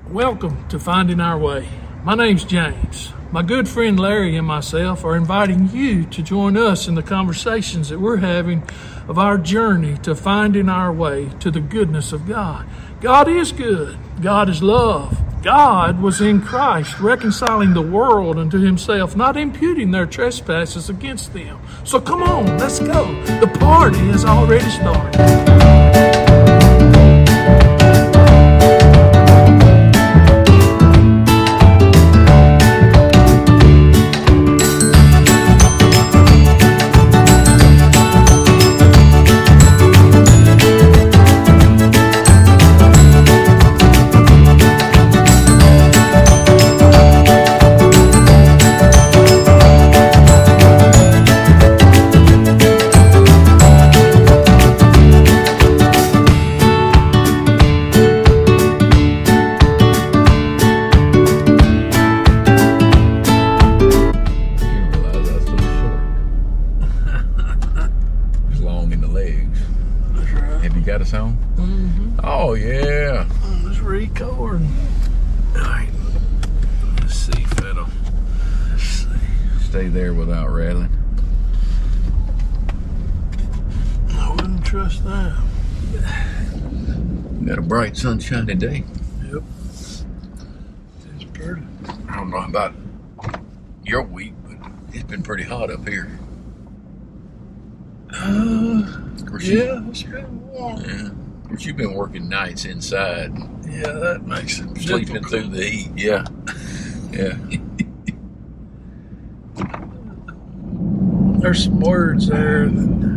Welcome to Finding Our Way. My name's James. My good friend Larry and myself are inviting you to join us in the conversations that we're having of our journey to finding our way to the goodness of God. God is good. God is love. God was in Christ, reconciling the world unto himself, not imputing their trespasses against them. So come on, let's go. The party has already started. Oh, yeah. Let's record. All right. Let's see, Fiddle. Let's see. Stay there without rattling. I wouldn't trust that. Got a bright, sunshiny day. Yep. It's pretty. I don't know about your week, but it's been pretty hot up here. Yeah, it's been warm. Yeah. Of course, you've been working nights inside. Yeah, that makes it Sleeping difficult. through the heat. Yeah. Yeah. There's some words there that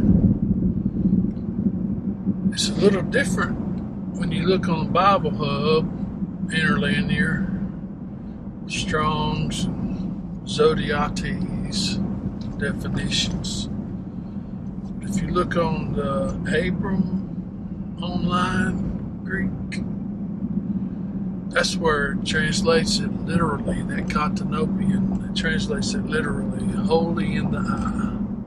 it's a little different when you look on the Bible Hub, Interlinear, Strong's, Zodiates definitions. If you look on the Abram online Greek, that's where it translates it literally, that Cotonopian, it translates it literally, holy in the eye.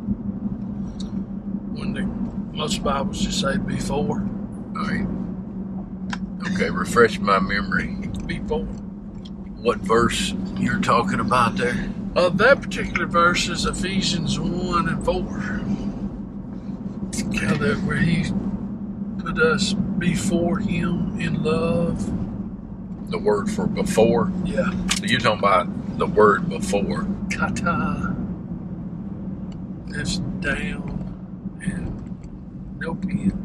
When most Bibles just say before. All right. Okay, refresh my memory. Before. What verse you're talking about there? That particular verse is Ephesians 1 and 4. How that where he put us before him in love. The word for before? Yeah. So you're talking about the word before. Kata. That's down and nopian.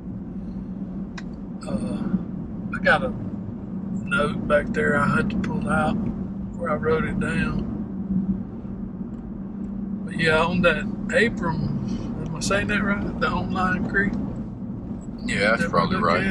I got a note back there I had to pull out where I wrote it down. But yeah, on that Abram, am I saying that right? The online Greek? Yeah, that's probably right.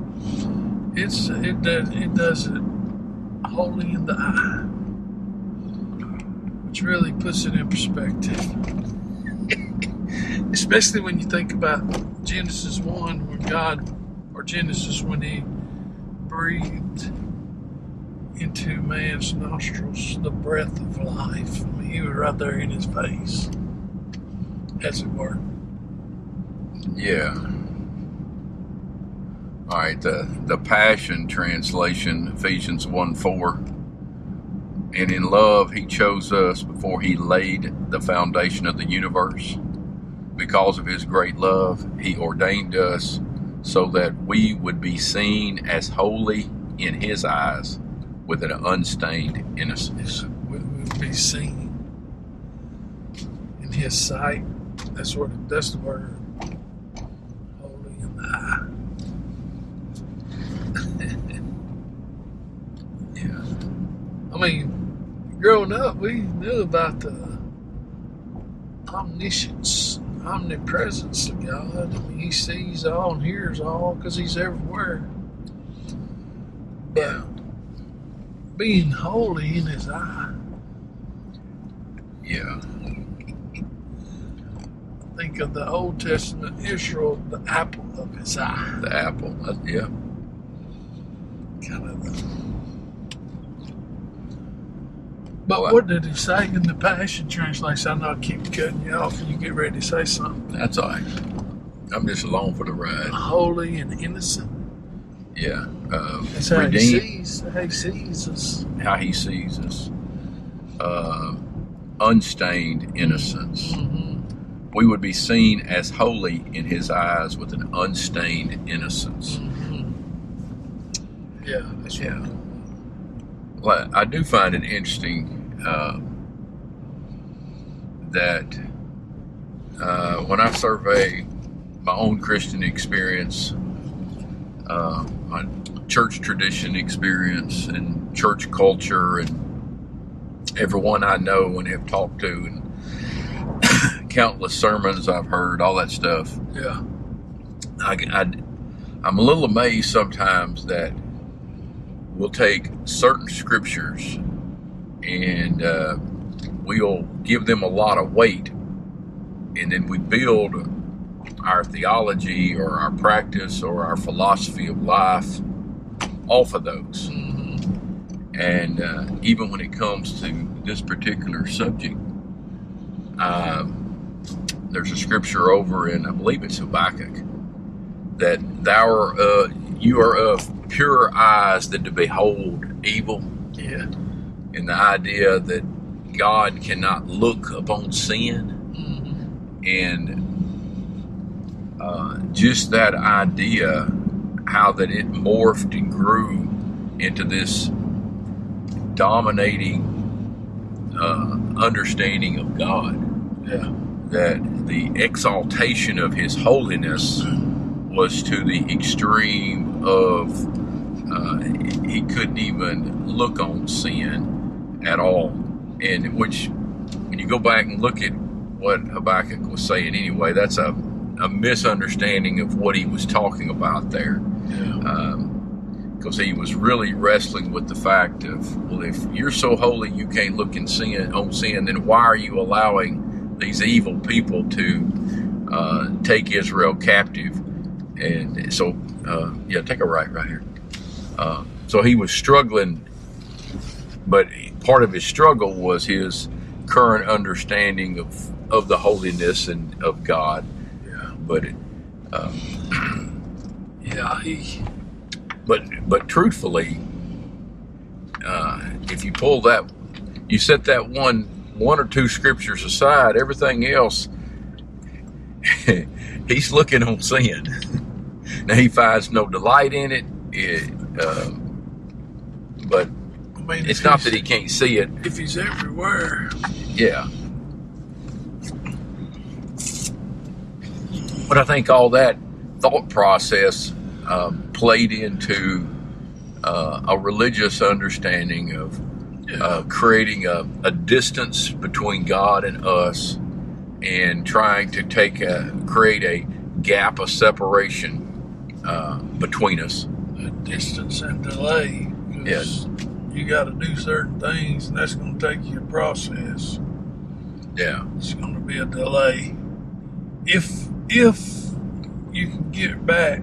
It does it holy in the eye, which really puts it in perspective. Especially when you think about Genesis 1, when he breathed into man's nostrils the breath of life. I mean, he was right there in his face, as it were. Yeah. All right, the Passion Translation, Ephesians 1:4. And in love, he chose us before he laid the foundation of the universe. Because of his great love, he ordained us so that we would be seen as holy in his eyes with an unstained innocence. We would be seen in his sight. That's the word. Holy in the eye. Yeah. I mean, growing up, we knew about the omniscience, omnipresence of God. I mean, he sees all and hears all because he's everywhere. But being holy in his eye. Yeah. Think of the Old Testament Israel, the apple of his eye. The apple. Yeah. Kind of the... But what did he say in the Passion Translation? I know I keep cutting you off and you get ready to say something. That's all right. I'm just along for the ride. Holy and innocent. Yeah. That's how Redeemed. he sees us. How he sees us. Unstained innocence. Mm-hmm. We would be seen as holy in his eyes with an unstained innocence. Mm-hmm. Yeah, that's right. Yeah. Well, I do find it interesting that when I survey my own Christian experience, my church tradition experience, and church culture, and everyone I know and have talked to, and countless sermons I've heard, all that stuff. Yeah. I'm a little amazed sometimes that we'll take certain scriptures and we'll give them a lot of weight, and then we build our theology or our practice or our philosophy of life off of those. Mm-hmm. And even when it comes to this particular subject, there's a scripture over in, I believe it's Habakkuk, that you are of purer eyes than to behold evil. Yeah. And the idea that God cannot look upon sin. Mm-hmm. And just that idea, how that it morphed and grew into this dominating understanding of God. Yeah. That the exaltation of his holiness was to the extreme of he couldn't even look on sin at all. And which, when you go back and look at what Habakkuk was saying anyway, that's a misunderstanding of what he was talking about there. Yeah. Because he was really wrestling with the fact of, well, if you're so holy you can't look on sin, then why are you allowing these evil people to take Israel captive? And so, take a right here. So he was struggling, but part of his struggle was his current understanding of the holiness and of God. Yeah. But But truthfully, if you pull that, you set that one or two scriptures aside, everything else, he's looking on sin. Now he finds no delight in it, but I mean, it's not that he can't see it. If he's everywhere. Yeah. But I think all that thought process played into a religious understanding of creating a distance between God and us, and trying to create a gap of separation between us. A distance and delay. Yes. You got to do certain things, and that's going to take you a process. Yeah. It's going to be a delay. If you can get it back,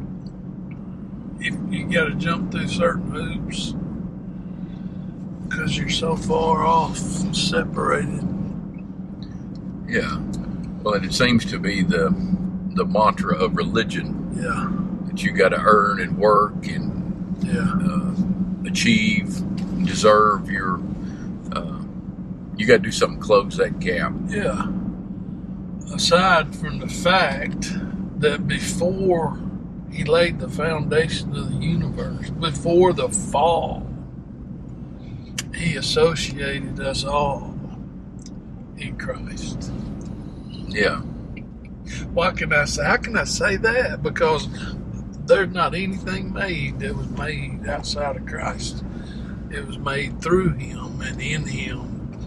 if you got to jump through certain hoops because you're so far off, separated. Yeah. Well, and it seems to be the mantra of religion. Yeah. That you got to earn and work and achieve, deserve your. You got to do something to close that gap. Yeah. Aside from the fact that before he laid the foundation of the universe, before the fall, he associated us all in Christ. Yeah. How can I say that? Because there's not anything made that was made outside of Christ. It was made through him and in him.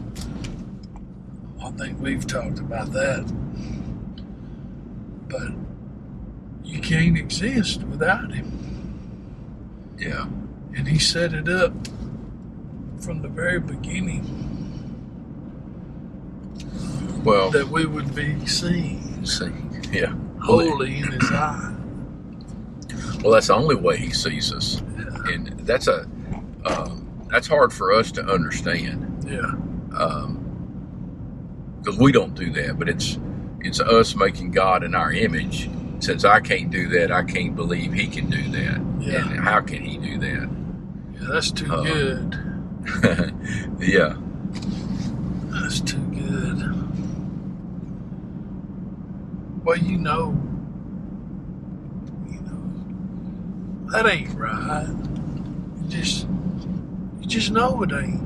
I think we've talked about that. But you can't exist without him. Yeah. And he set it up from the very beginning. Well, that we would be seen. Yeah. Holy in his eye. Well, that's the only way he sees us. Yeah. And that's hard for us to understand. Yeah. Because we don't do that, but it's us making God in our image since I can't do that, I can't believe he can do that. Yeah. And how can he do that? Yeah, that's too good. Yeah. That's too good. Well, you know, that ain't right. You just know it ain't.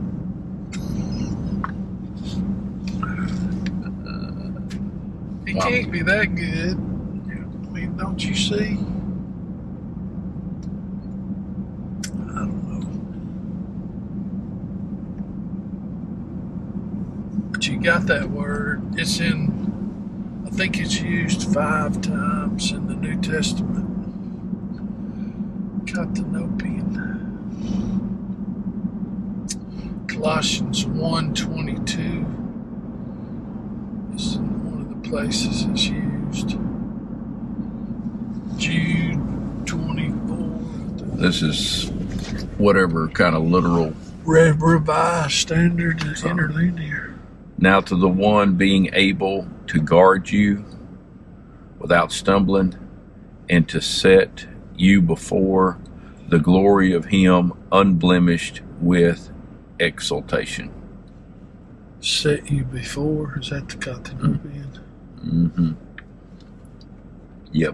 He can't be that good. I mean, don't you see? I don't know. But you got that word. It's in, I think it's used 5 times in the New Testament. Katanopian. Colossians 1:22 is one of the places it's used. Jude 24. This is whatever kind of literal. Revised Standard Interlinear. Now to the one being able to guard you without stumbling and to set you before the glory of him unblemished with exultation. Set you before? Is that the Katanopian? Mm-hmm. Yep.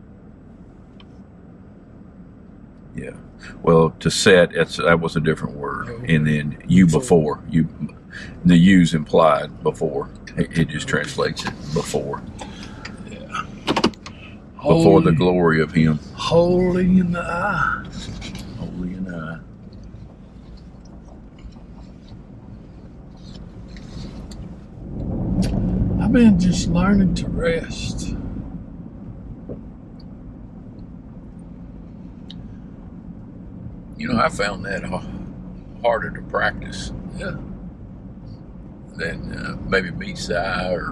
Yeah. Well, to set, that was a different word. Oh, and then you before. The you's implied before. It just translates it before. Yeah. Before the glory of him. Holy in the eye. Holy in the eye. I've been just learning to rest. You know, I found that harder to practice Yeah. than maybe meets the eye or.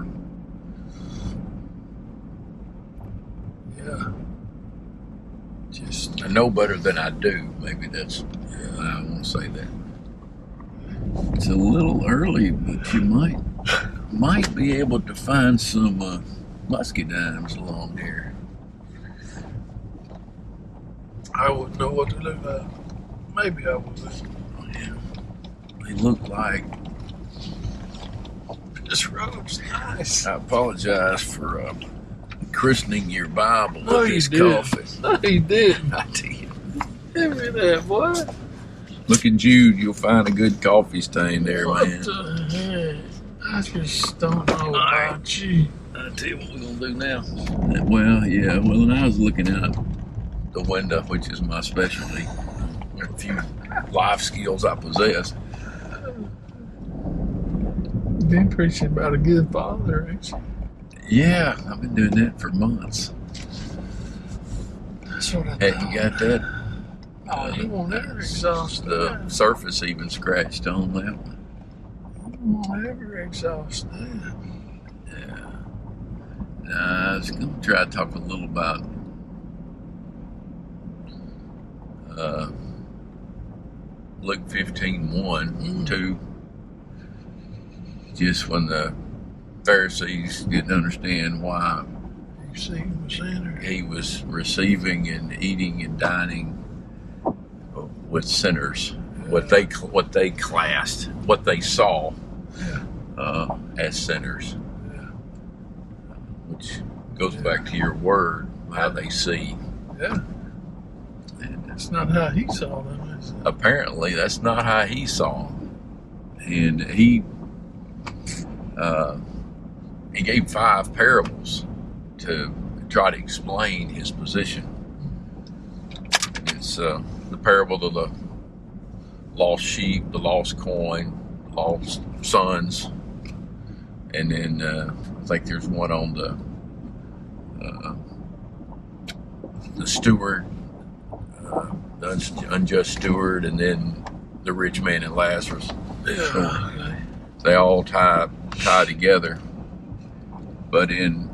Yeah. Just. I know better than I do. Maybe that's. I won't say that. It's a little early, but you might be able to find some muscadines along there. I wouldn't know what to look at. Maybe I would. Yeah. They look like. This road's nice. I apologize for christening your Bible No, with you this didn't. coffee. No, you didn't. I did. Give me that, boy. Look at Jude. You'll find a good coffee stain there, What man. the heck? I just don't know right. about you. I'll tell you what we're going to do now. Well, yeah. Well, and I was looking out the window, which is my specialty. A few life skills I possess. You've been preaching about a good father, ain't you? Yeah, I've been doing that for months. That's what I Heck, thought. you got that? Oh, you won't ever exhaust The that. surface even scratched on that one. You won't ever exhaust that. Yeah. Nah, I was going to try to talk a little about Luke 15:1, 2. Just when the Pharisees didn't understand why You see him a sinner. he was receiving and eating and dining with sinners, what they classed, what they saw as sinners, which goes back to your word, how they see. Yeah. And That's not how he saw them, is it? apparently, that's not how he saw them, and he gave 5 parables to try to explain his position. It's the parable of the lost sheep, the lost coin, the lost sons, and then I think there's one on the steward, the unjust steward, and then the rich man and Lazarus. Yeah. Okay. They all tie together, but in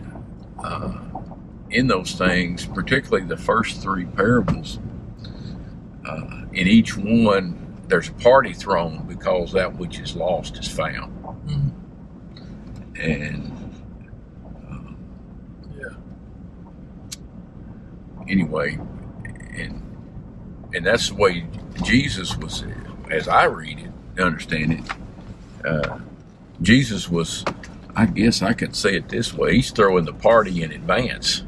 those things, particularly the first 3 parables, in each one there's a party thrown because that which is lost is found. Mhm. And Yeah. anyway, and that's the way Jesus was, as I read it, understand it. Jesus was, I guess I could say it this way, he's throwing the party in advance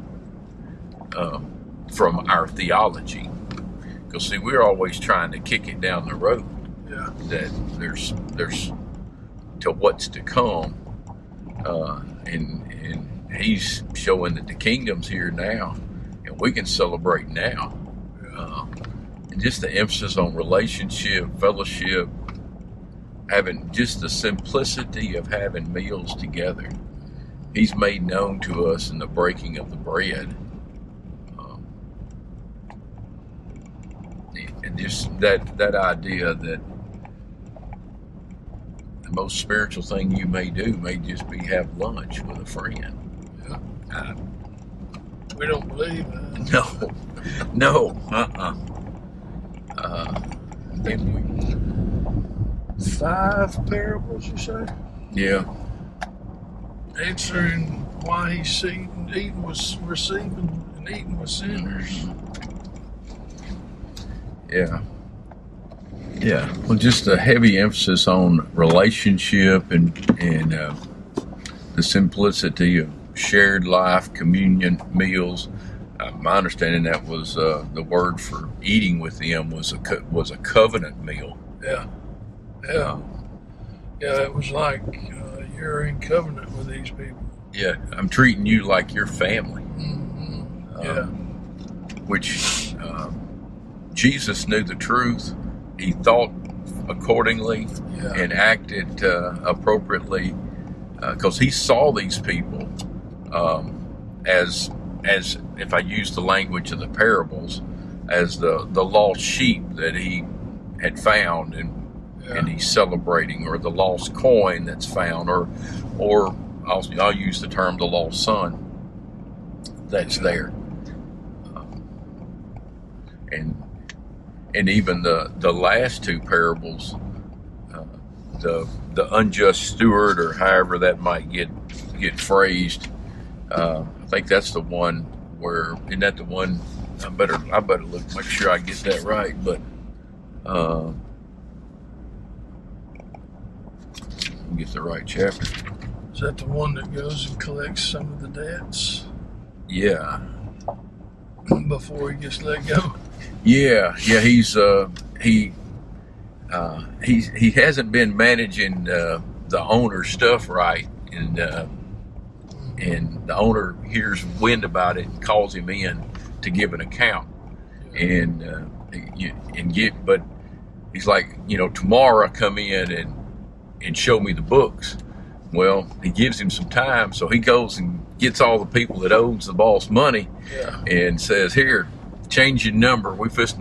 from our theology. Because see, we're always trying to kick it down the road. Yeah. That there's to what's to come, and he's showing that the kingdom's here now, and we can celebrate now. And just the emphasis on relationship, fellowship, having just the simplicity of having meals together. He's made known to us in the breaking of the bread. And just that idea that the most spiritual thing you may do may just be have lunch with a friend. Yeah. We don't believe that. No. Then 5 parables, you say? Yeah. Answering why he's eating with receiving and eating with sinners. Yeah. Well, just a heavy emphasis on relationship and the simplicity of shared life, communion, meals. My understanding that was the word for eating with them was a covenant meal. Yeah. It was like you're in covenant with these people. Yeah, I'm treating you like your family. Which Jesus knew the truth. He thought accordingly and acted appropriately because he saw these people as if I use the language of the parables, as the lost sheep that he had found and he's celebrating, or the lost coin that's found, or I'll use the term the lost son that's there, and even the last 2 parables, the unjust steward, or however that might get phrased. I think that's the one where, isn't that the one? I better look, make sure I get that right. But get the right chapter. Is that the one that goes and collects some of the debts? Yeah. Before he gets let go. Yeah. He hasn't been managing the owner's stuff right, and the owner hears wind about it and calls him in to give an account, but he's like, tomorrow come in and show me the books. Well, he gives him some time, so he goes and gets all the people that owes the boss money and says, here, change your number. I'm fixing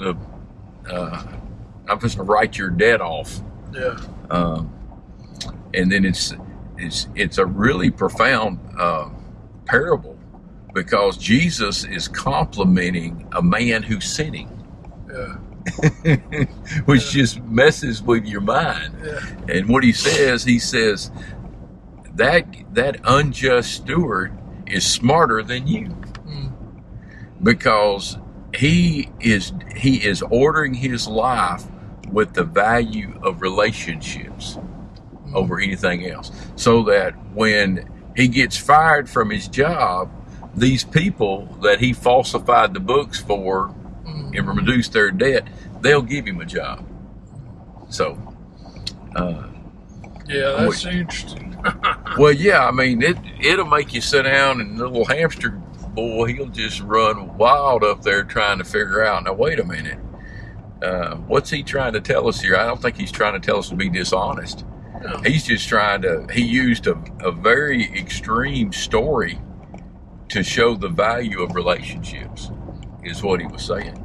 to write your debt off. Yeah. And then it's a really profound parable, because Jesus is complimenting a man who's sinning. Yeah. Which just messes with your mind. Yeah. And what he says that unjust steward is smarter than you, because he is ordering his life with the value of relationships over anything else, so that when he gets fired from his job, these people that he falsified the books for and reduced their debt, they'll give him a job. So that's interesting. Well, yeah, I mean, it'll make you sit down, and the little hamster boy, he'll just run wild up there trying to figure out, now wait a minute, what's he trying to tell us here? I don't think he's trying to tell us to be dishonest. No. He's just he used a very extreme story to show the value of relationships, is what he was saying.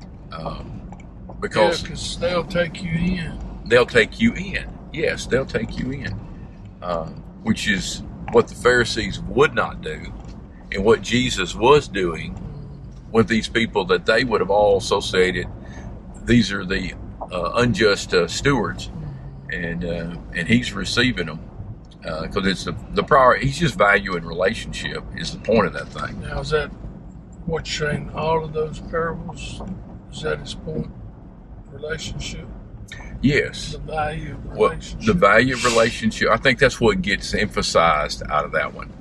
Because they'll take you in. They'll take you in. Yes, they'll take you in. Which is what the Pharisees would not do, and what Jesus was doing with these people that they would have all associated. These are the unjust stewards, and he's receiving them because it's the priority. He's just valuing relationship is the point of that thing. Now, is that what you're saying, all of those parables, is that his point? Relationship? Yes. The value of Well, relationship? the value of relationship, I think that's what gets emphasized out of that one.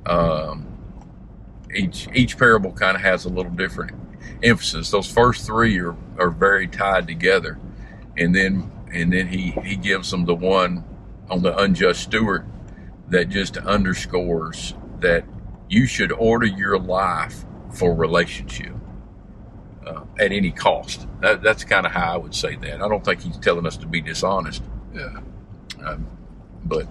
Each parable kind of has a little different emphasis. Those first three are very tied together. And then he gives them the one on the unjust steward that just underscores that you should order your life for relationship at any cost. That's kind of how I would say that. I don't think he's telling us to be dishonest. Yeah. But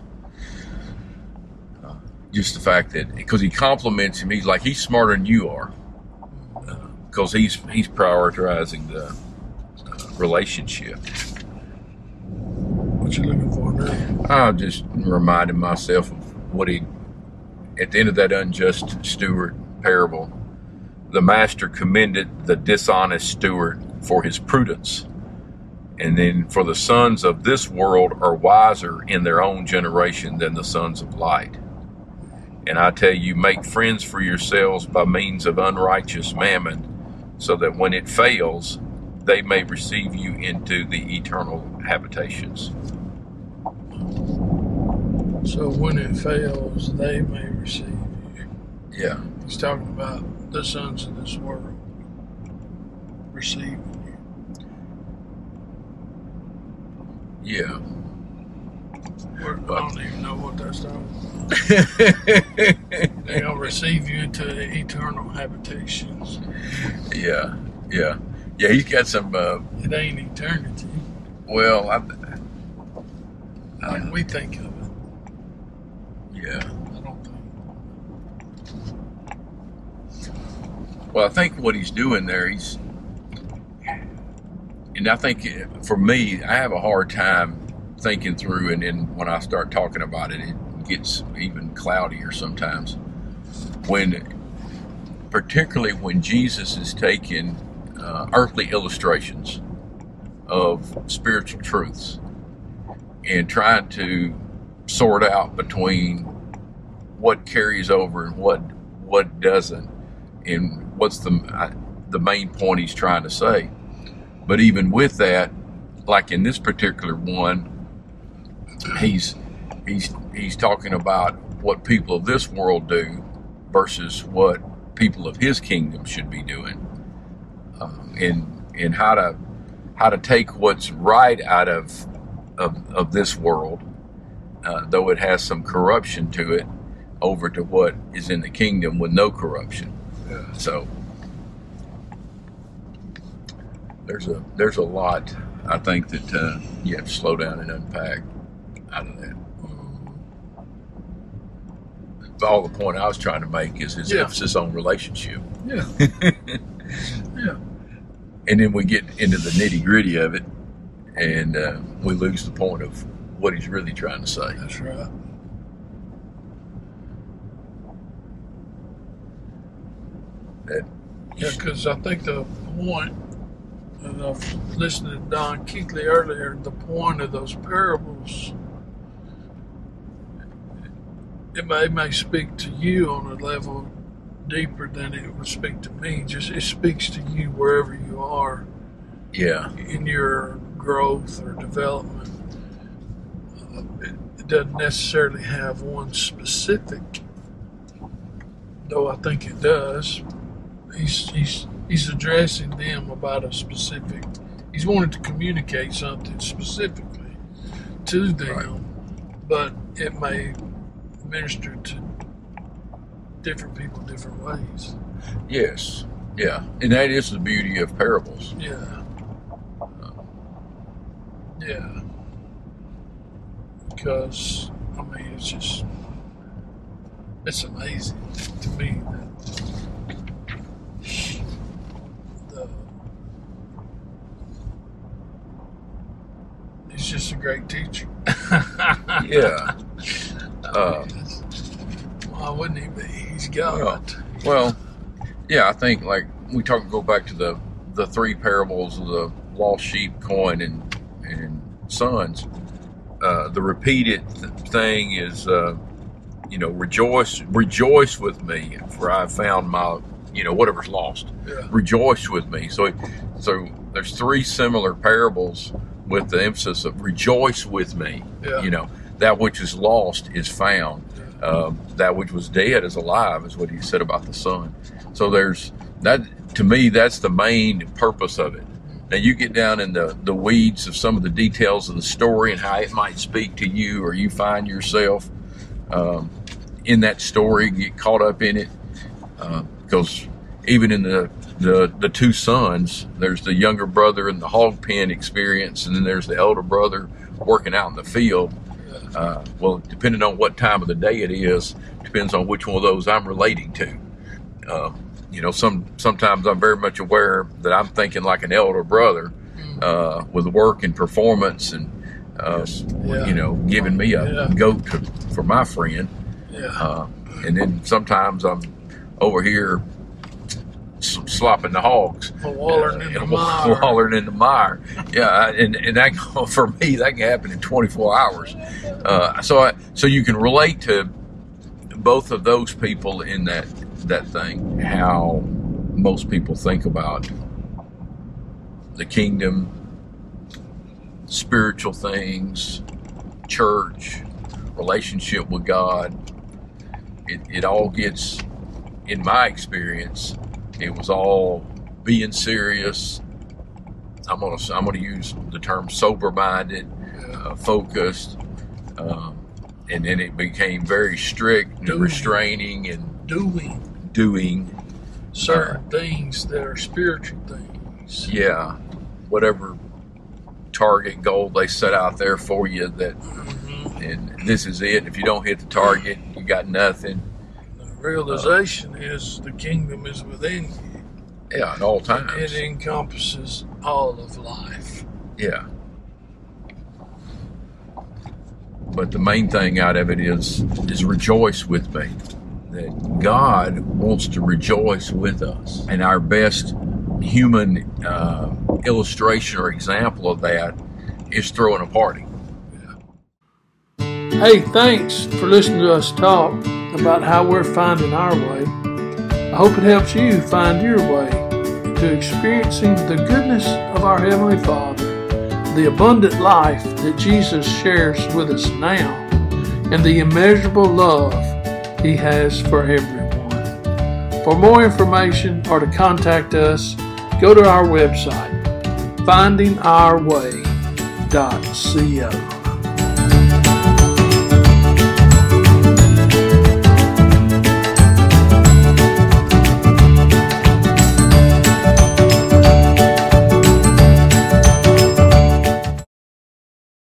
just the fact that, because he compliments him, he's like, he's smarter than you are. Because he's prioritizing the relationship. What you looking for now? I just reminded myself of what he, at the end of that unjust steward parable, the master commended the dishonest steward for his prudence. And then, for the sons of this world are wiser in their own generation than the sons of light. And I tell you, make friends for yourselves by means of unrighteous mammon, so that when it fails, they may receive you into the eternal habitations. So when it fails, they may receive you. Yeah. He's talking about the sons of this world receiving you. Yeah. I don't even know what that's talking about. They're going to receive you into the eternal habitations. Yeah. He's got some. It ain't eternity. Well, Like we think of it. Yeah. I don't think. Well, I think what he's doing there, and I think for me, I have a hard time thinking through, and then when I start talking about it, it gets even cloudier sometimes. Particularly when Jesus is taking earthly illustrations of spiritual truths and trying to sort out between what carries over and what doesn't, and what's the main point he's trying to say. But even with that, like in this particular one, he's talking about what people of this world do versus what people of his kingdom should be doing, and how to take what's right out of this world, though it has some corruption to it, over to what is in the kingdom with no corruption. Yeah. So there's a lot, I think, that you have to slow down and unpack out of that. But all the point I was trying to make is his emphasis on relationship. Yeah. Yeah. And then we get into the nitty gritty of it, and we lose the point of what he's really trying to say. That's right. Yeah, because I think the point, and I've listened to Don Keathley earlier, the point of those parables, it may speak to you on a level deeper than it would speak to me. Just it speaks to you wherever you are. Yeah. In your growth or development. It doesn't necessarily have one specific, though I think it does. He's addressing them about a specific. He's wanting to communicate something specifically to them, right. But it may minister to different people different ways. Yes. Yeah. And that is the beauty of parables. Yeah. Yeah. Because, I mean, it's amazing to me that he's just a great teacher. Yeah. Why wouldn't he be? He's God. Well, yeah, I think like we go back to the three parables of the lost sheep, coin, and sons. The repeated thing is, rejoice with me, for I have found whatever's lost. Yeah. Rejoice with me. So there's three similar parables with the emphasis of rejoice with me. Yeah. That which is lost is found. That which was dead is alive, is what he said about the son. So there's that. To me, that's the main purpose of it. Now you get down in the weeds of some of the details of the story and how it might speak to you, or you find yourself in that story, get caught up in it. Because even in the two sons, there's the younger brother in the hog pen experience, and then there's the elder brother working out in the field. Well, depending on what time of the day it is, depends on which one of those I'm relating to. Sometimes I'm very much aware that I'm thinking like an elder brother with work and performance and, giving me a goat for my friend. Yeah. And then sometimes I'm over here slopping the hogs, wallering in the mire. Yeah, and that, for me, that can happen in 24 hours. So you can relate to both of those people in that thing, how most people think about the kingdom, spiritual things, church, relationship with God. It all gets, in my experience, it was all being serious. I'm gonna use the term sober-minded, focused, and then it became very strict and restraining and doing certain things that are spiritual things. Yeah, whatever target goal they set out there for you, that, and this is it. If you don't hit the target, you got nothing. The realization is the kingdom is within you. Yeah, at all times. It encompasses all of life. Yeah. But the main thing out of it is rejoice with me. That God wants to rejoice with us. And our best human illustration or example of that is throwing a party. Hey, thanks for listening to us talk about how we're finding our way. I hope it helps you find your way to experiencing the goodness of our Heavenly Father, the abundant life that Jesus shares with us now, and the immeasurable love He has for everyone. For more information or to contact us, go to our website, findingourway.co.